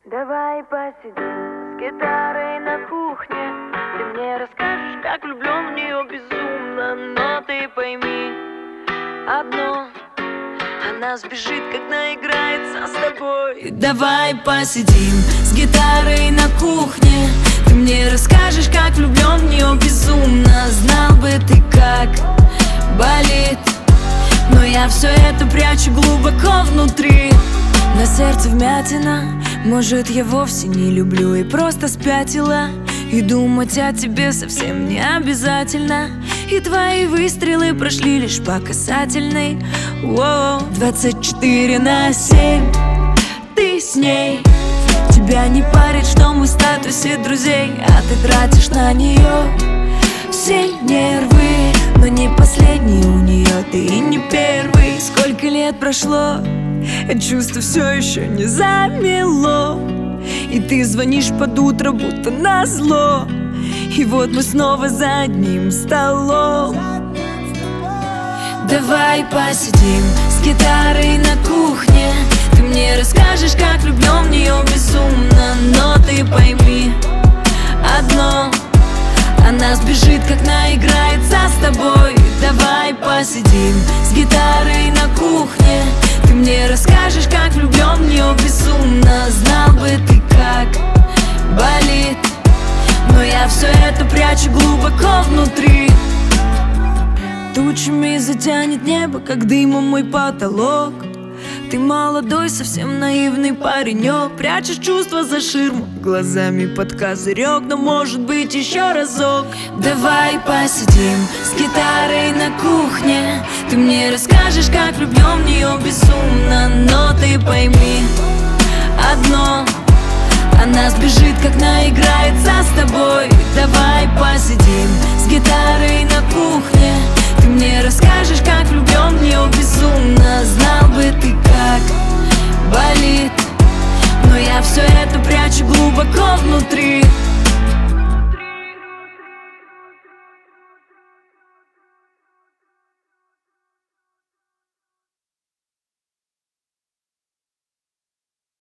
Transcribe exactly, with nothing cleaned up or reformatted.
Давай посидим с гитарой на кухне. Ты мне расскажешь, как влюблен в нее безумно. Но ты пойми одно: она сбежит, как наиграется с тобой. Давай посидим с гитарой на кухне. Ты мне расскажешь, как влюблен в нее безумно. Знал бы ты, как болит, но я все это прячу глубоко внутри. На сердце вмятина, может, я вовсе не люблю и просто спятила. И думать о тебе совсем не обязательно. И твои выстрелы прошли лишь по касательной. Воу, двадцать четыре на семь ты с ней. Тебя не парит, что мы в статусе друзей, а ты тратишь на нее все нервы. Но не последний у нее, ты и не первый. Сколько лет прошло, а чувство все еще не замело. И ты звонишь под утро, будто назло. И вот мы снова за одним столом. Давай посидим с гитарой на кухне. Ты мне расскажешь, как влюблен в нее безумно. Но ты пойми одно: она сбежит, как наиграется с тобой. Давай посидим с гитарой на кухне. Ты мне расскажешь, как влюблен в нее безумно. Знал бы ты, как болит, но я все это прячу глубоко внутри. Тучами затянет небо, как дымом мой потолок. Ты молодой, совсем наивный паренек. Прячешь чувства за ширму, глазами под козырек. Но может быть еще разок. Давай посидим с гитарой на кухне. Ты мне расскажешь, как влюблен в нее безумно. Но ты пойми одно: она сбежит, как наиграется с тобой. Давай посидим с гитарой на кухне. Ты мне расскажешь, как влюблен в нее безумно. Знал бы ты, как болит, но я все это прячу глубоко внутри.